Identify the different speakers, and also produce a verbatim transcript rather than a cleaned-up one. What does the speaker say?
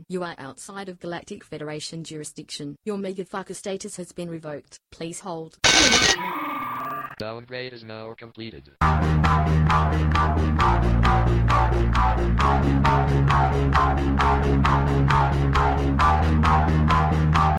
Speaker 1: Warning, you are outside of Galactic Federation jurisdiction. Your Megafucker status has been revoked. Please hold.
Speaker 2: Downgrade is now completed.